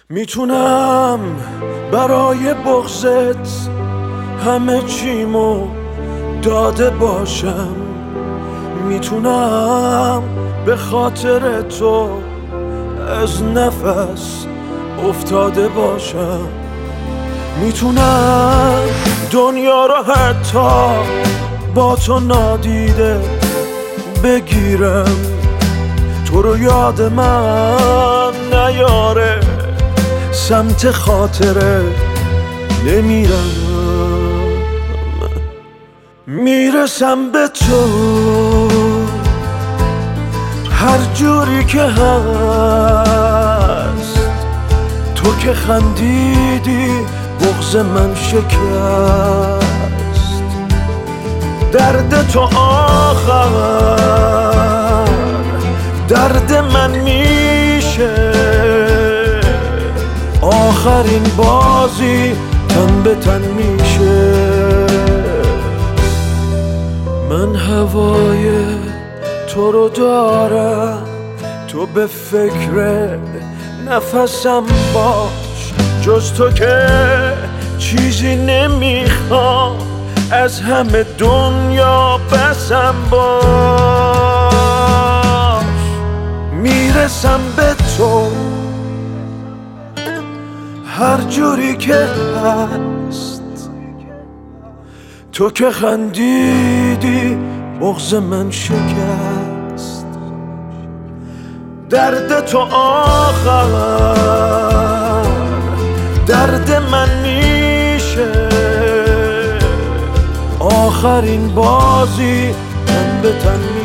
میتونم برای بغضت همه چیمو داده باشم، میتونم به خاطر تو از نفس افتاده باشم، میتونم دنیا رو حتی با تو نادیده بگیرم، تو رو یاد من نیاره سمت خاطره نمیرم، میرسم به تو هر جوری که هست، تو که خندیدی بغض من شکست، درد تو آخر درد من میشه، آخرین بازی تن به تن میشه، من هوای تو رو دارم، تو به فکر نفسم باش، جز تو که چیزی نمیخوام، از همه دنیا بسم باش، میرسم به تو هر جوری که هست، تو که خندیدی بغض من شکست، درد تو آخر درد من میشه، آخرین بازی تن به تن